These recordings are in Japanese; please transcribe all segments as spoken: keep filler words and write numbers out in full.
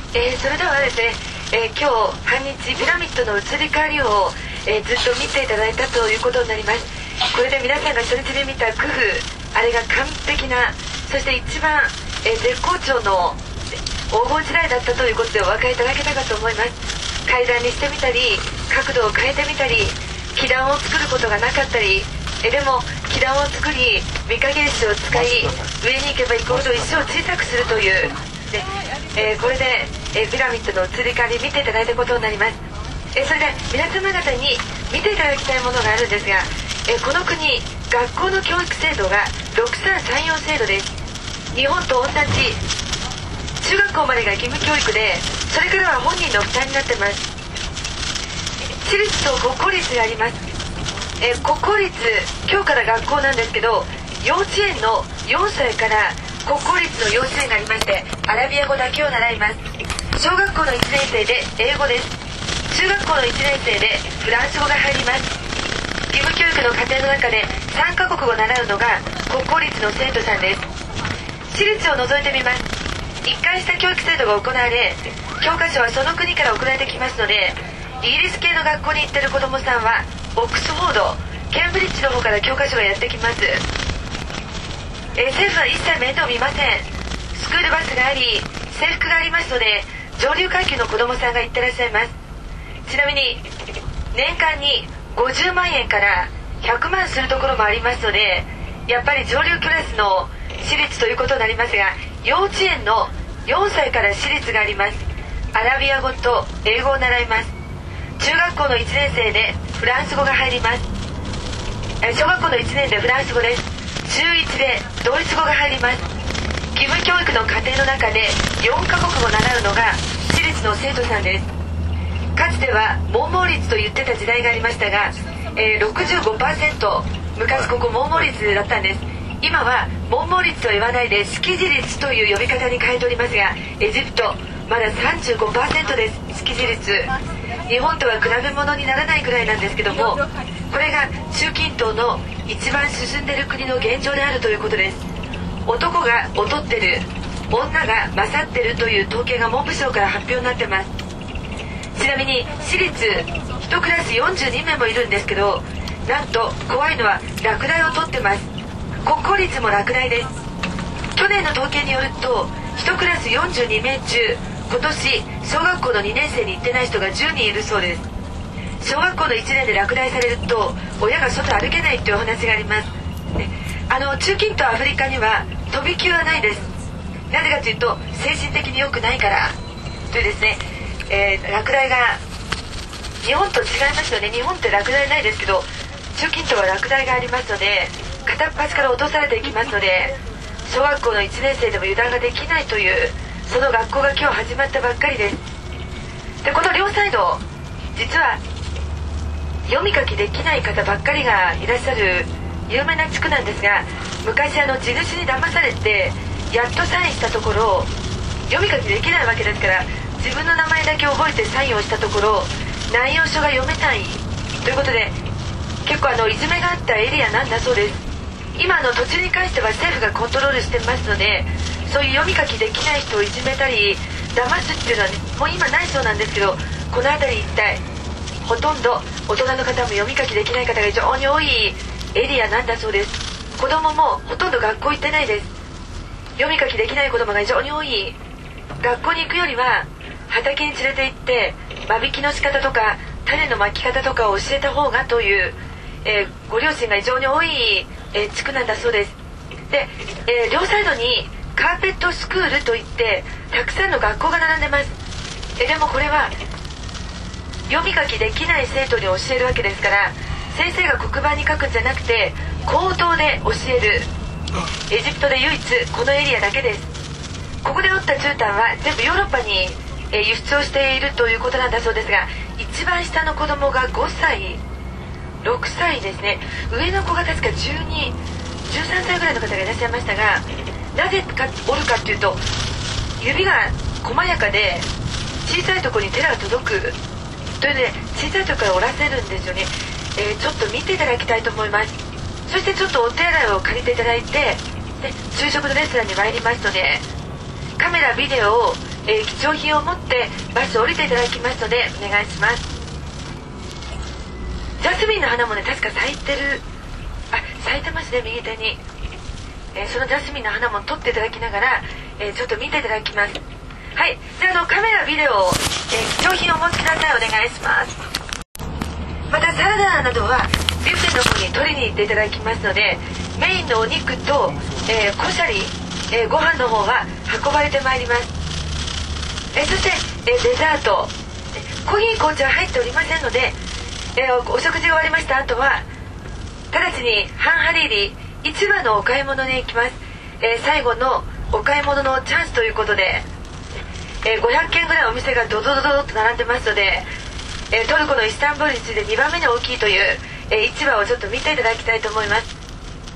えー、それではですね、えー、今日半日ピラミッドの移り変わりを、えー、ずっと見ていただいたということになります。これで皆さんが初日で見た工夫、あれが完璧な、そして一番、えー、絶好調の黄金時代だったということでお分かりいただけたかと思います。階段にしてみたり、角度を変えてみたり、基壇を作ることがなかったり、えでも基壇を作り、御影石を使い、上に行けば行くほど石を小さくするというで、えー、これで、えー、ピラミッドの移り変わり見ていただいたことになります。えー、それで皆様方に見ていただきたいものがあるんですが、えー、この国学校の教育制度がろくさんさんよん制度です。日本と同じ中学校までが義務教育で、それからは本人の負担になってます。私立と国公立があります。えー、国公立今日から学校なんですけど、幼稚園のよんさいから国公立の幼稚園がありまして、アラビア語だけを習います。小学校のいちねん生で英語です。中学校のいちねん生でフランス語が入ります。義務教育の課程の中でさんカ国語を習うのが国公立の生徒さんです。私立を除いてみます。一貫した教育制度が行われ、教科書はその国から送られてきますので、イギリス系の学校に行ってる子どもさんはオックスフォード、ケンブリッジの方から教科書がやってきます。えー、政府は一切面倒見ません。スクールバスがあり、制服がありますので、上流階級の子どもさんが行ってらっしゃいます。ちなみに年間にごじゅうまんえんからひゃくまんするところもありますので、やっぱり上流クラスの私立ということになりますが、幼稚園のよんさいから私立があります。アラビア語と英語を習います。中学校のいちねん生でフランス語が入ります。小学校のいちねんでフランス語です。中いちでドイツ語が入ります。義務教育の課程の中でよんカ国語を習うのが私立の生徒さんです。かつてはモンモー率と言ってた時代がありましたが、えー、ろくじゅうごパーセント 昔ここモンモー率だったんです。今はモンモー率と言わないで識字率という呼び方に変えておりますが、エジプトまだ さんじゅうごパーセント です。識字率日本とは比べ物にならないくらいなんですけども、これが中近東の一番進んでいる国の現状であるということです。男が劣ってる、女が勝ってるという統計が文部省から発表になってます。ちなみに私立いちクラスよんじゅうにめいもいるんですけど、なんと怖いのは落第を取ってます。国公立も落第です。去年の統計によるといちクラスよんじゅうにめい中、今年小学校のにねん生に行ってない人がじゅうにんいるそうです。小学校のいちねんで落第されると親が外歩けないというお話があります。あの中近東アフリカには飛び級はないです。なぜかというと精神的に良くないからというですね、えー、落第が日本と違いますよね。日本って落第ないですけど、中近東は落第がありますので、片っ端から落とされていきますので、小学校のいちねん生でも油断ができないというその学校が今日始まったばっかりです。でこの両サイド、実は読み書きできない方ばっかりがいらっしゃる有名な地区なんですが、昔あの地主に騙されてやっとサインしたところ、読み書きできないわけですから、自分の名前だけ覚えてサインをしたところ、内容書が読めないということで、結構あのいじめがあったエリアなんだそうです。今の土地に関しては政府がコントロールしてますので、そういう読み書きできない人をいじめたり騙すっていうのは、ね、もう今ないそうなんですけど、この辺り一帯ほとんど大人の方も読み書きできない方が非常に多いエリアなんだそうです。子供もほとんど学校行ってないです。読み書きできない子供が非常に多い。学校に行くよりは畑に連れて行って間引きの仕方とか種のまき方とかを教えた方がという、えー、ご両親が非常に多い、えー、地区なんだそうです。で、えー、両サイドにカーペットスクールといってたくさんの学校が並んでます。えでもこれは読み書きできない生徒に教えるわけですから、先生が黒板に書くんじゃなくて口頭で教える。エジプトで唯一このエリアだけです。ここで折った絨毯は全部ヨーロッパに輸出をしているということなんだそうですが、一番下の子供がごさいろくさいですね。上の子が確かじゅうに、じゅうさんさいぐらいの方がいらっしゃいましたが、なぜか折るかっていうと、指が細やかで小さいところに手が届くというので、小さいところから折らせるんですよね。えー、ちょっと見ていただきたいと思います。そしてちょっとお手洗いを借りていただいて、で昼食のレストランに参りますので、カメラビデオをえー、貴重品を持ってバスを降りていただきますのでお願いします。ジャスミンの花もね確か咲いてる、あ、咲いてますね、右手に。えー、そのジャスミンの花も撮っていただきながら、えー、ちょっと見ていただきます。はい、じゃあ、あのカメラビデオ、えー、貴重品をお持ちください。お願いします。またサラダなどはビュッフェの方に取りに行っていただきますので、メインのお肉と、えー、コシャリ、えー、ご飯の方は運ばれてまいります。えー、そして、えー、デザート、コーヒー紅茶は入っておりませんので、えー、お, お食事が終わりました後は直ちにハンハリリ市場のお買い物に行きます。えー、最後のお買い物のチャンスということで、えー、ごひゃっけんぐらいお店がドドドドと並んでますので、えー、トルコのイスタンブールに次いでにばんめに大きいという、えー、市場をちょっと見ていただきたいと思います。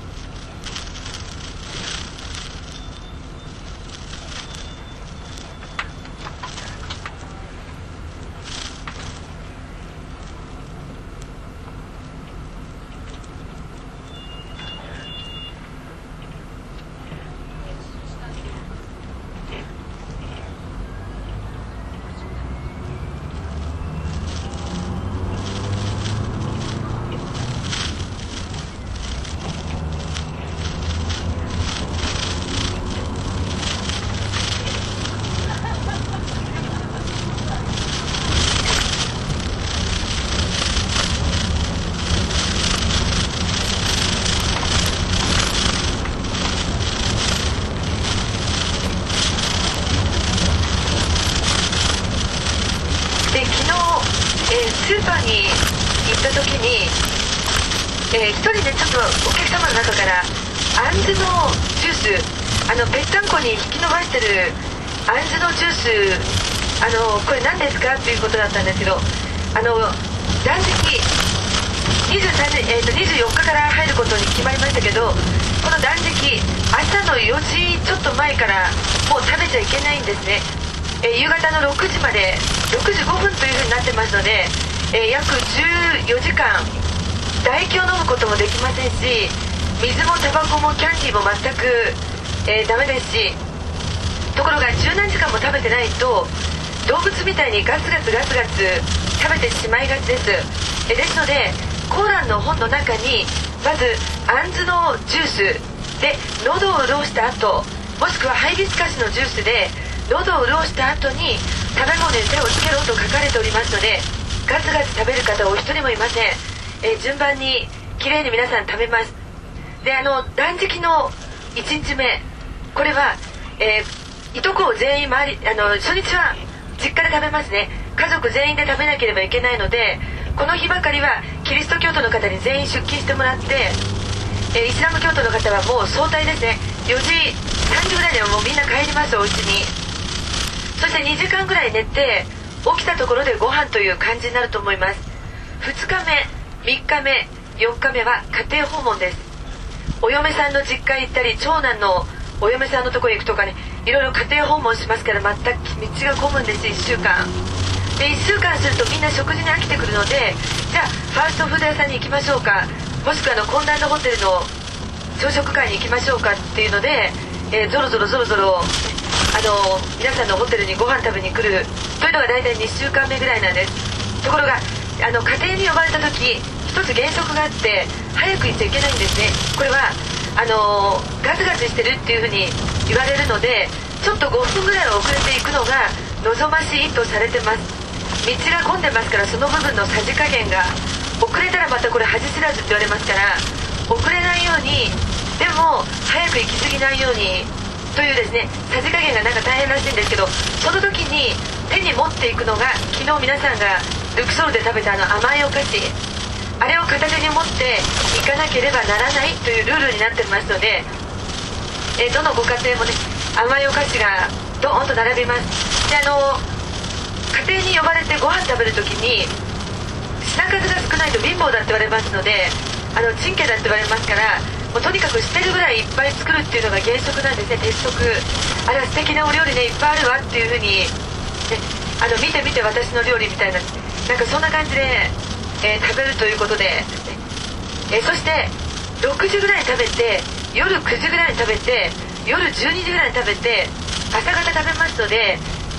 スーパーに行った時に、えー、一人ねちょっとお客様の中からあんずのジュース、あのぺったんこに引き伸ばしてるあんずのジュース、あのこれ何ですかっていうことだったんですけど、あの断食にじゅうさんにち、えー、とにじゅうよっかから入ることに決まりましたけど、この断食朝のよじちょっと前からもう食べちゃいけないんですね。えー、夕方のろくじまでろくじごふんというふうになってますので、えー、約じゅうよじかん唾液を飲むこともできませんし、水もタバコもキャンディーも全く、えー、ダメですし、ところが十何時間も食べてないと動物みたいにガツガツガツガツ食べてしまいがちです。えー、ですのでコーランの本の中にまずあんずのジュースで喉を潤した後、もしくはハイビスカスのジュースで喉を潤した後に食べ物に手をつけろと書かれておりますので、ガツガツ食べる方お一人もいません。えー、順番にきれいに皆さん食べます。で、あの断食のいちにちめ、これは、えー、いとこを全員周り、あの初日は実家で食べますね。家族全員で食べなければいけないので、この日ばかりはキリスト教徒の方に全員出勤してもらって、えー、イスラム教徒の方はもう早退ですね。よじさんじぐらいではもうみんな帰ります、お家に。そしてにじかんぐらい寝て起きたところでご飯という感じになると思います。ふつかめ、みっかめ、よっかめは家庭訪問です。お嫁さんの実家へ行ったり、長男のお嫁さんのところへ行くとかね、いろいろ家庭訪問しますから、全く道が混むんです。いっしゅうかんで、いっしゅうかんするとみんな食事に飽きてくるので、じゃあファーストフード屋さんに行きましょうか、もしくはあの懇談のホテルの朝食会に行きましょうかっていうので、えー、ぞろぞろぞろぞろあの皆さんのホテルにご飯食べに来るというのが大体にしゅうかんめぐらいなんです。ところがあの家庭に呼ばれた時、一つ原則があって早く行っちゃいけないんですね。これはあのガツガツしてるっていうふうに言われるので、ちょっとごふんぐらい遅れていくのが望ましいとされてます。道が混んでますから、その部分のさじ加減が遅れたらまたこれ恥知らずって言われますから、遅れないようにでも早く行き過ぎないようにというですね、さじ加減がなんか大変らしいんですけど、その時に手に持っていくのが昨日皆さんがルクソールで食べたあの甘いお菓子、あれを片手に持っていかなければならないというルールになってますので、えどのご家庭もね甘いお菓子がドーンと並びます。で、あの家庭に呼ばれてご飯食べる時に品数が少ないと貧乏だって言われますので、あのチンケだって言われますから、もうとにかく捨てるぐらいいっぱい作るっていうのが原則なんですね。鉄則。あれは素敵なお料理ね、いっぱいあるわっていうふうに、ね、あの見て見て私の料理みたいな、なんかそんな感じで、えー、食べるということで、えー、そしてろくじぐらいに食べて、夜くじぐらいに食べて、夜じゅうにじぐらいに食べて、朝方食べますので、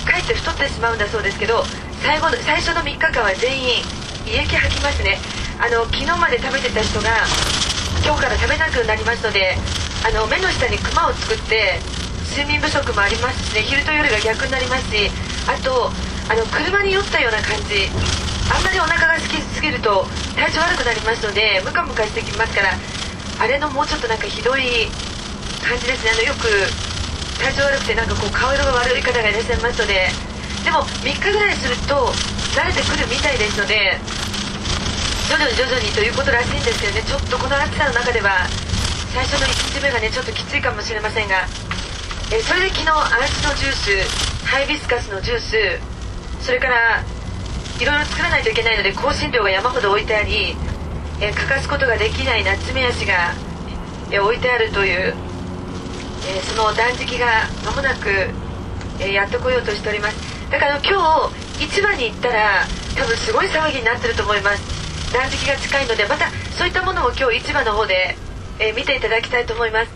かえって太ってしまうんだそうですけど、最後の最初のみっかかんは全員胃液吐きますね。あの昨日まで食べてた人が今日から食べなくなりますので、あの目の下にクマを作って睡眠不足もありますしね、昼と夜が逆になりますし、あとあの車に酔ったような感じ、あんまりお腹が空きすぎると体調悪くなりますのでムカムカしてきますから、あれのもうちょっとなんかひどい感じですね。あのよく体調悪くてなんかこう顔色が悪い方がいらっしゃいますので、でもみっかぐらいすると慣れてくるみたいですので、徐々に徐々にということらしいんですけどね、ちょっとこの暑さの中では最初のいちにちめがねちょっときついかもしれませんが、えそれで昨日アイスのジュース、ハイビスカスのジュース、それからいろいろ作らないといけないので香辛料が山ほど置いてあり、え欠かすことができないナツメヤシが、え置いてあるという、えその断食が間もなく、えやってこようとしております。だから今日市場に行ったら多分すごい騒ぎになってると思います。断食が近いので、またそういったものも今日市場の方で、え見ていただきたいと思います。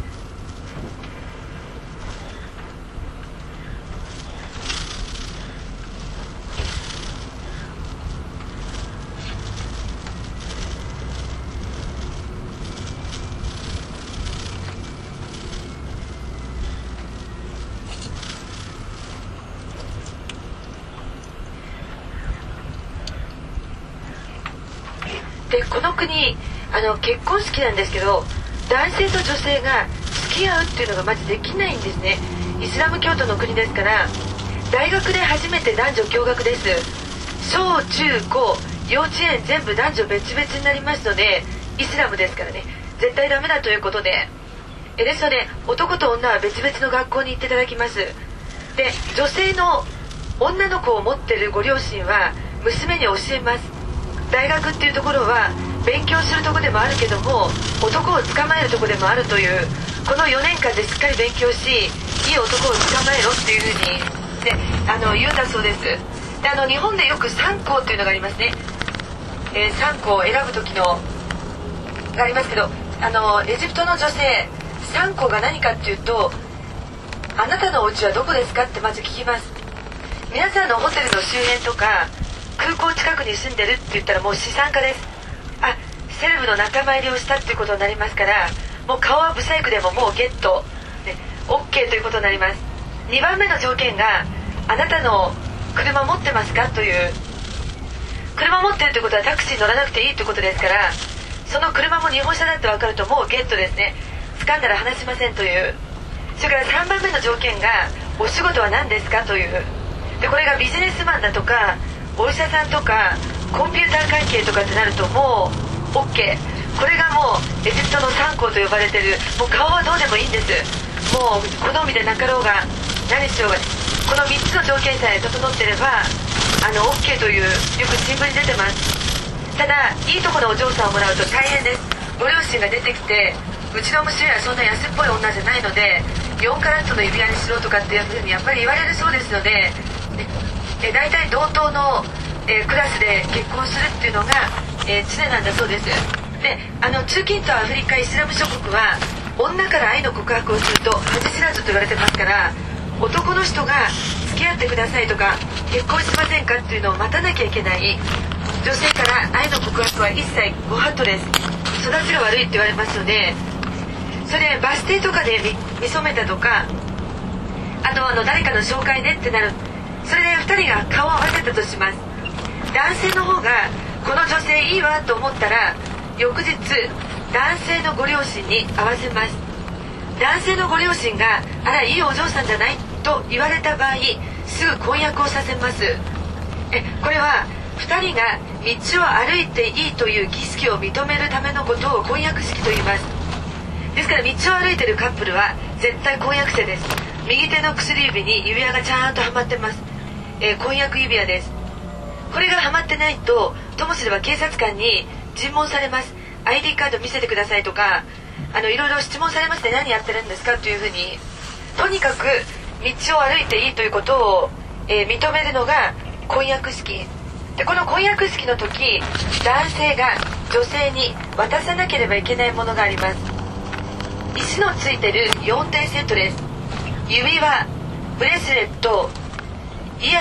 でこの国あの結婚式なんですけど、男性と女性が付き合うっていうのがまずできないんですね。イスラム教徒の国ですから、大学で初めて男女共学です。小中高幼稚園全部男女別々になりますので、イスラムですからね絶対ダメだということで、えですので男と女は別々の学校に行っていただきます。で女性の女の子を持ってるご両親は娘に教えます。大学っていうところは勉強するとこでもあるけども男を捕まえるとこでもあるという、このよねんかんでしっかり勉強しいい男を捕まえろっていうふうに、ね、あの言うんだそうです。であの日本でよくさん校っていうのがありますね、えー、さん校を選ぶ時のがありますけど、あのエジプトの女性さん校が何かっていうと、あなたのお家はどこですかってまず聞きます。皆さんのホテルの周辺とか空港近くに住んでるって言ったらもう資産家です。あ、セレブの仲間入りをしたっていうことになりますから、もう顔はブサイクでももうゲット、ね、OK ということになります。にばんめの条件が、あなたの車持ってますかという、車持ってるってことはタクシー乗らなくていいってことですから、その車も日本車だって分かるともうゲットですね。掴んだら離しませんという。それからさんばんめの条件が、お仕事は何ですかという。でこれがビジネスマンだとかお医者さんとかコンピューター関係とかってなるともう OK。 これがもうエジプトのさん校と呼ばれてる、もう顔はどうでもいいんです。もう好みでなかろうが何しようが、このみっつの条件さえ整ってればあの OK という、よく新聞に出てます。ただいいとこのお嬢さんをもらうと大変です。ご両親が出てきて、うちの娘はそんな安っぽい女じゃないのでよんカラットの指輪にしろとかっていうふうにやっぱり言われるそうですので、え大体同等の、えー、クラスで結婚するっていうのが、えー、常なんだそうです。であの中近東アフリカイスラム諸国は女から愛の告白をすると恥知らずと言われてますから、男の人が付き合ってくださいとか結婚しませんかっていうのを待たなきゃいけない。女性から愛の告白は一切ご法度です。育ちが悪いって言われますので、それバス停とかで 見, 見初めたとか、あとあの誰かの紹介でってなる。それでふたりが顔を合わせたとします。男性の方がこの女性いいわと思ったら翌日男性のご両親に会わせます。男性のご両親があらいいお嬢さんじゃないと言われた場合、すぐ婚約をさせます。えこれはふたりが道を歩いていいという儀式を認めるためのことを婚約式と言います。ですから道を歩いてるカップルは絶対婚約者です。右手の薬指に指輪がちゃんとはまってます。えー、婚約指輪です。これがはまってないとともすれば警察官に尋問されます。 アイディー カード見せてくださいとか、あのいろいろ質問されまして、何やってるんですかというふうに、とにかく道を歩いていいということを、えー、認めるのが婚約式で、この婚約式の時男性が女性に渡さなければいけないものがあります。石のついてるよんてんセットです。指輪、ブレスレット、イ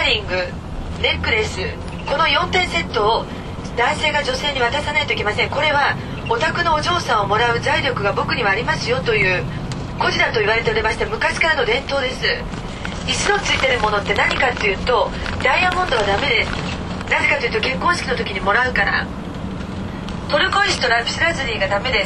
ヤリング、ネックレス、このよんてんセットを男性が女性に渡さないといけません。これはお宅のお嬢さんをもらう財力が僕にはありますよという故事だと言われておりまして、昔からの伝統です。石のついてるものって何かっていうと、ダイヤモンドはダメです。なぜかというと結婚式の時にもらうから。トルコ石とラピスラズリーがダメです。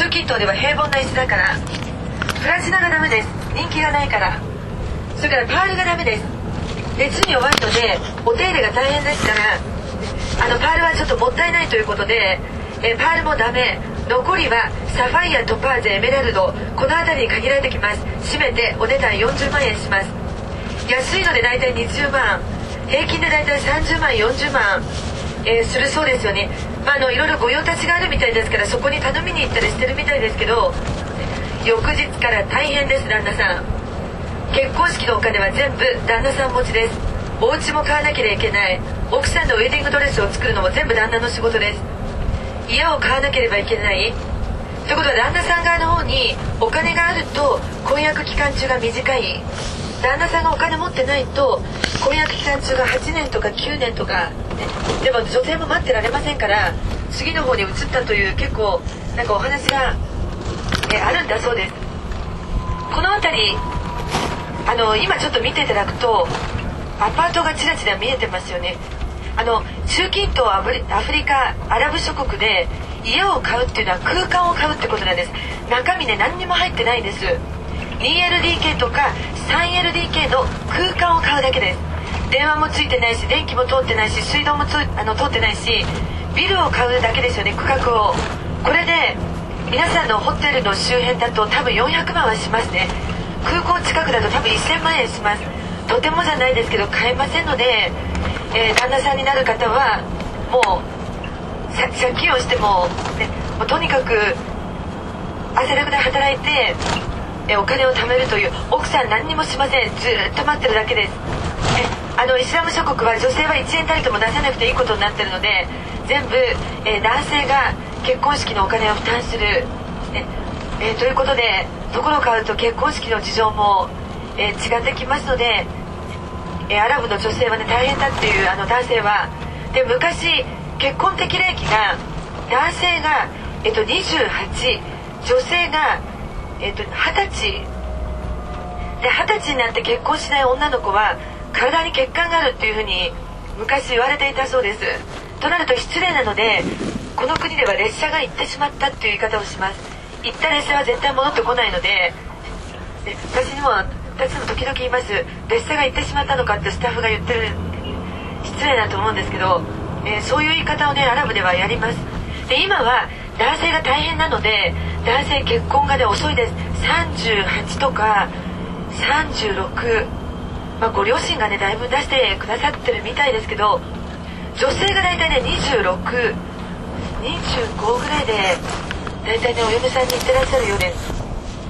中近東では平凡な石だから。プラチナがダメです。人気がないから。それからパールがダメです。熱に弱いのでお手入れが大変ですから、あのパールはちょっともったいないということで、えパールもダメ。残りはサファイア、トパーズ、エメラルド、この辺りに限られてきます。締めてお値段よんじゅうまんえんします。安いのでだいたいにじゅうまん、平均でだいたいさんじゅうまん、よんじゅうまん、えー、するそうですよね。まあ、あのいろいろ御用達があるみたいですから、そこに頼みに行ったりしてるみたいですけど、翌日から大変です。旦那さん、結婚式のお金は全部旦那さん持ちです。お家も買わなければいけない。奥さんのウェディングドレスを作るのも全部旦那の仕事です。家を買わなければいけない。ということは旦那さん側の方にお金があると婚約期間中が短い。旦那さんがお金持ってないと婚約期間中がはちねんとかきゅうねんとか、ね、でも女性も待ってられませんから、次の方に移ったという結構なんかお話が、えあるんだそうです。この辺りあの今ちょっと見ていただくとアパートがちらちら見えてますよね。あの中近東、アフリ、アフリカ、アラブ諸国で家を買うっていうのは空間を買うってことなんです。中身ね、何にも入ってないんです。 にエルディーケー とか さんエルディーケー の空間を買うだけです。電話もついてないし、電気も通ってないし、水道もつあの通ってないし、ビルを買うだけですよね、区画を。これで皆さんのホテルの周辺だと多分よんひゃくまんはしますね。空港近くだと多分せんまんえんします。とてもじゃないですけど買えませんので、えー、旦那さんになる方はもう借金をしても、ね、もうとにかく汗だくで働いて、えー、お金を貯めるという。奥さん何にもしません。ずっと待ってるだけです。えあのイスラム諸国は女性はいちえんたりとも出さなくていいことになってるので、全部、えー、男性が結婚式のお金を負担する、ねえー、ということで、ところを変わると結婚式の事情も、えー、違ってきますので、えー、アラブの女性はね大変だっていう、あの男性はで、昔結婚適齢期が男性が、えっと、にじゅうはち、女性が、えっと、はたちで、はたちになって結婚しない女の子は体に血管があるっていうふうに昔言われていたそうです。となると失礼なので、この国では列車が行ってしまったっていう言い方をします。行った列車は絶対戻ってこないので、で私にも私も時々言います。列車が行ってしまったのかってスタッフが言ってる。失礼だと思うんですけど、えー、そういう言い方をねアラブではやります。で、今は男性が大変なので、男性結婚がね遅いです。さんじゅうはちとかさんじゅうろく、まあ、ご両親がねだいぶ出してくださってるみたいですけど、女性が大体ねにじゅうろく、にじゅうごぐらいで大体ねお嫁さんに行ってらっしゃるようです。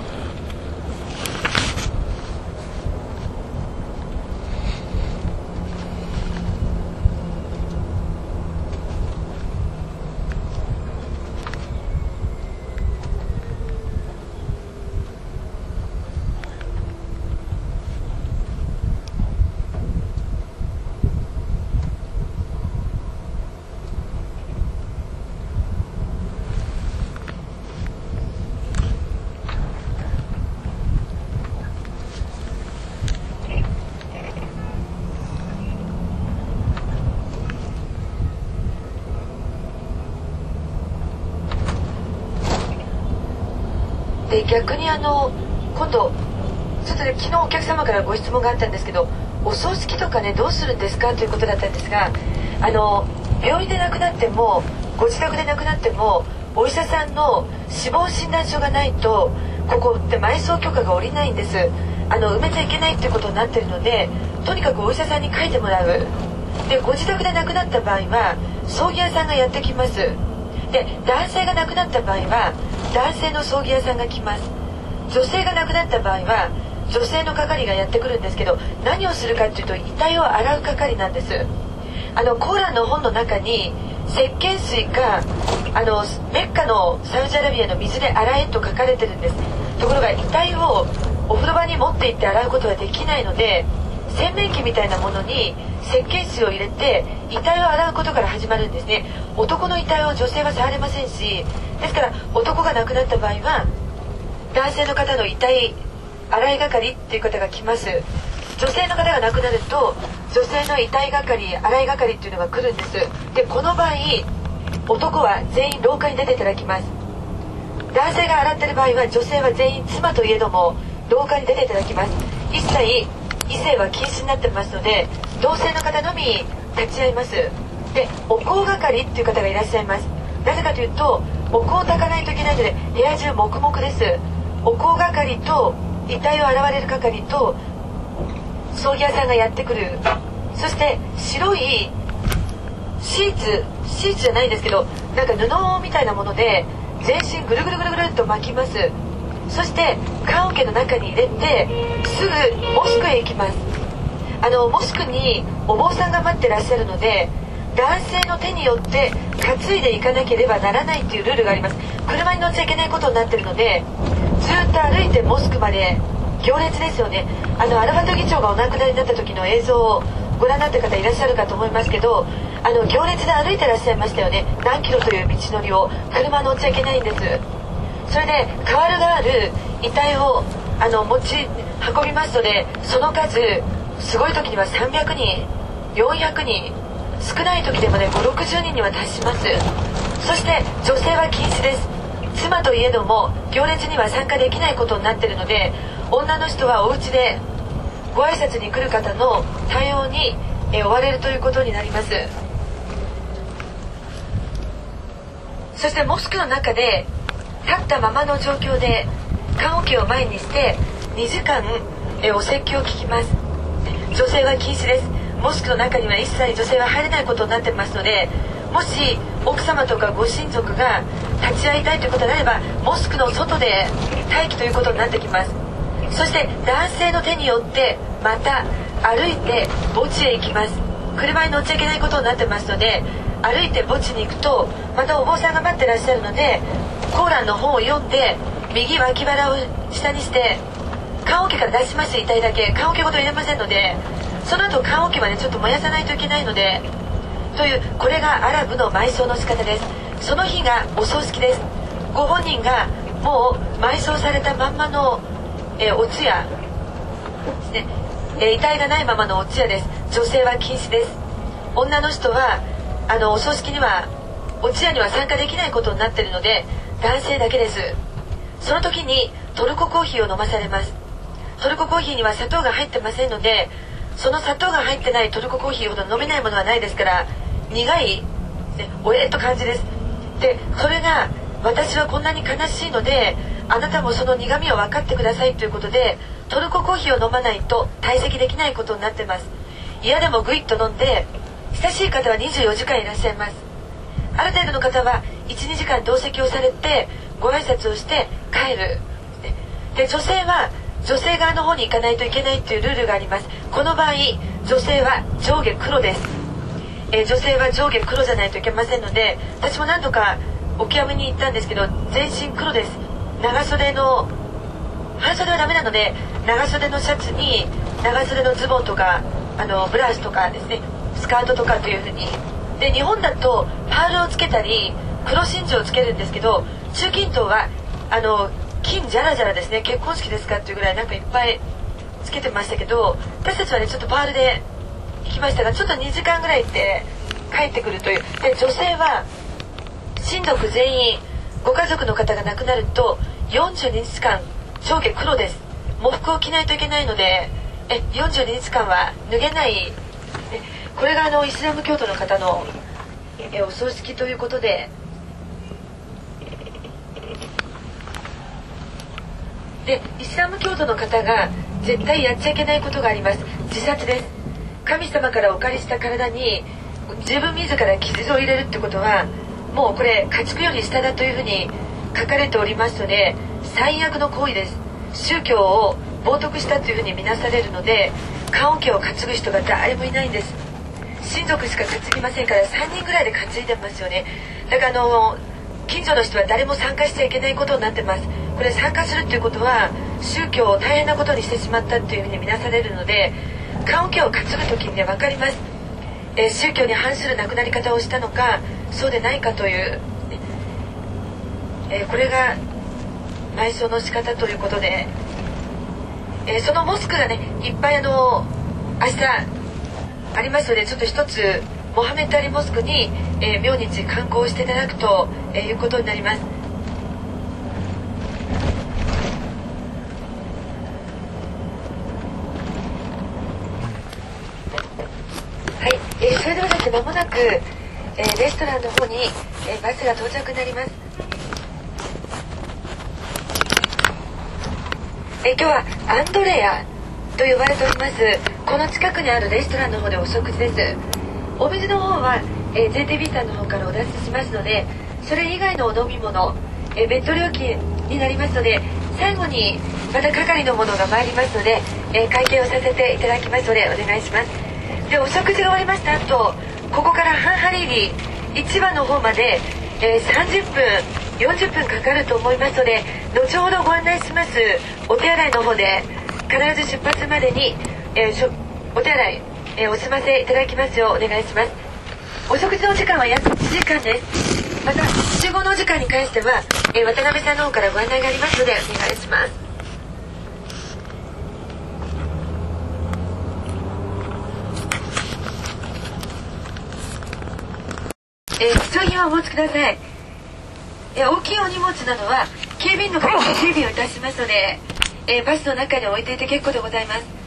で、逆にあの今度ちょっとね、昨日お客様からご質問があったんですけど、お葬式とかねどうするんですかということだったんですが、あの病院で亡くなってもご自宅で亡くなってもお医者さんの死亡診断書がないとここって埋葬許可が下りないんです。あの埋めちゃいけないっていうことになってるので、とにかくお医者さんに書いてもらう。で、ご自宅で亡くなった場合は葬儀屋さんがやってきます。で、男性が亡くなった場合は男性の葬儀屋さんが来ます。女性が亡くなった場合は女性の係がやってくるんですけど、何をするかっていうと遺体を洗う係なんです。あのコーランの本の中に石鹸水かあのメッカのサウジアラビアの水で洗えと書かれてるんです。ところが遺体をお風呂場に持って行って洗うことはできないので、 洗面器みたいなものに石鹸水を入れて遺体を洗うことから始まるんですね。男の遺体を女性は触れませんし、ですから男が亡くなった場合は男性の方の遺体洗い係っていう方が来ます。女性の方が亡くなると女性の遺体係洗い係っていうのが来るんです。でこの場合男は全員廊下に出ていただきます。男性が洗ってる場合は女性は全員妻といえども廊下に出ていただきます。一切異性は禁止になってますので同性の方のみ立ち会います。でお香係っていう方がいらっしゃいます。なぜかというとお香を焚かないといけないので部屋中黙々です。お香係と遺体を洗われる係と葬儀屋さんがやってくる。そして白いシーツシーツじゃないんですけどなんか布みたいなもので全身ぐるぐるぐるぐるっと巻きます。そして棺桶の中に入れてすぐモスクへ行きます。あのモスクにお坊さんが待ってらっしゃるので男性の手によって担いでいかなければならないっていうルールがあります。車に乗っちゃいけないことになってるのでずっと歩いてモスクまで行列ですよね。あのアラファト議長がお亡くなりになった時の映像をご覧になった方いらっしゃるかと思いますけど、あの行列で歩いてらっしゃいましたよね。何キロという道のりを車乗っちゃいけないんです。それで代わるがある遺体をあの持ち運びますのでその数すごい時にはさんびゃくにんよんひゃくにん少ない時でもねごじゅうろくじゅうにんには達します。そして女性は禁止です。妻といえども行列には参加できないことになっているので女の人はお家でご挨拶に来る方の対応にえ追われるということになります。そしてモスクの中で立ったままの状況で棺桶を前にしてにじかんえお説教を聞きます。女性は禁止です。モスクの中には一切女性は入れないことになってますのでもし奥様とかご親族が立ち会いたいということであればモスクの外で待機ということになってきます。そして男性の手によってまた歩いて墓地へ行きます。車に乗っちゃいけないことになってますので歩いて墓地に行くとまたお坊さんが待ってらっしゃるのでコーランの本を読んで右脇腹を下にして棺桶から出します遺体だけ棺桶ごと入れませんのでその後棺桶までちょっと燃やさないといけないのでというこれがアラブの埋葬の仕方です。その日がお葬式です。ご本人がもう埋葬されたまんまの、えー、お通夜ですね、えー、遺体がないままのお通夜です。女性は禁止です。女の人はあのお葬式にはお通夜には参加できないことになっているので男性だけです。その時にトルココーヒーを飲まされます。トルココーヒーには砂糖が入ってませんのでその砂糖が入ってないトルココーヒーほど飲めないものはないですから苦い、ね、おえっと感じです。でそれが私はこんなに悲しいのであなたもその苦みを分かってくださいということでトルココーヒーを飲まないと退席できないことになってます。嫌でもグイッと飲んで親しい方はにじゅうよじかんいらっしゃいます。ある程度の方はいちにじかん同席をされてご挨拶をして帰る。で女性は女性側の方に行かないといけないというルールがあります。この場合女性は上下黒です。えー、女性は上下黒じゃないといけませんので私も何度かお極めに行ったんですけど全身黒です。長袖の半袖はダメなので長袖のシャツに長袖のズボンとかあのブラウスとかですねスカートとかというふうにで日本だとパールをつけたり黒真珠をつけるんですけど中近東はあの金ジャラジャラですね結婚式ですかっていうぐらいなんかいっぱいつけてましたけど私たちはねちょっとパールで行きましたがちょっとにじかんぐらい行って帰ってくるというで女性は親族全員ご家族の方が亡くなるとよんじゅうににちかん上下黒です。喪服を着ないといけないのでえよんじゅうににちかんは脱げないこれがあのイスラム教徒の方のえお葬式ということででイスラム教徒の方が絶対やっちゃいけないことがあります。自殺です。神様からお借りした体に自分自ら傷を入れるってことはもうこれ家畜より下だというふうに書かれておりますので最悪の行為です。宗教を冒涜したというふうに見なされるので棺桶を担ぐ人が誰もいないんです。親族しか担ぎませんからさんにんぐらいで担いでますよね。だからあの近所の人は誰も参加しちゃいけないことになってます。これ参加するっていうことは宗教を大変なことにしてしまったっていうふうに見なされるので棺桶を担ぐ時にね分かります。えー、宗教に反する亡くなり方をしたのかそうでないかという、えー、これが埋葬の仕方ということで、えー、そのモスクがねいっぱいあの明日ありますので、ちょっと一つモハメッド・アリモスクに、えー、明日観光していただくと、えー、いうことになります。はい、えー、それではですね、間もなく、えー、レストランの方に、えー、バスが到着になります。えー、今日はアンドレアと呼ばれております。この近くにあるレストランの方でお食事です。お水の方は、えー、ジェーティービー さんの方からお出ししますので、それ以外のお飲み物、えー、別途料金になりますので、最後にまた係の者が参りますので、えー、会計をさせていただきますのでお願いします。で、お食事が終わりました後、ここからハンハリーリ市場の方まで、えー、さんじゅっぷんよんじゅっぷんかかると思いますので、後ほどご案内しますお手洗いの方で必ず出発までに、えー、しょお手洗い、えー、お済ませいただきますようお願いします。お食事の時間は約いちじかんです。また集合の時間に関しては、えー、渡辺さんの方からご案内がありますのでお願いします。えー、貴重品をお持ちください。えー、大きいお荷物などは警備員の方に整備をいたしますので、えー、バスの中に置いていて結構でございます。